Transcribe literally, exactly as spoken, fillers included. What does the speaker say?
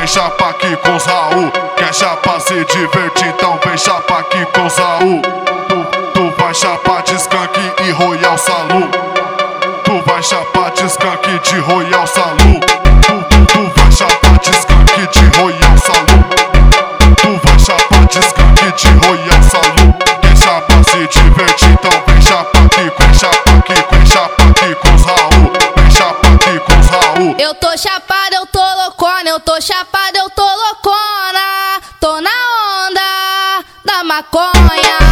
vem chapa aqui com os Raul. Quer chapa se divertir, então vem chapa aqui com os Raul. Tu, tu vai chapar de skunk e Royal Salu. Tu vai chapar de skunk de Royal Salu. Tu, tu, tu vai chapar de skunk de Royal Salu. Tu vai chapar de skunk de Royal Salu. Quer chapa se divertir, então vem chapa aqui, vem chapa aqui, vem chapa aqui com os Raul. Vem chapa aqui com os Raul. Eu tô chapada, eu tô loucona, eu tô chapada, eu tô loucona. Tô na onda da maconha.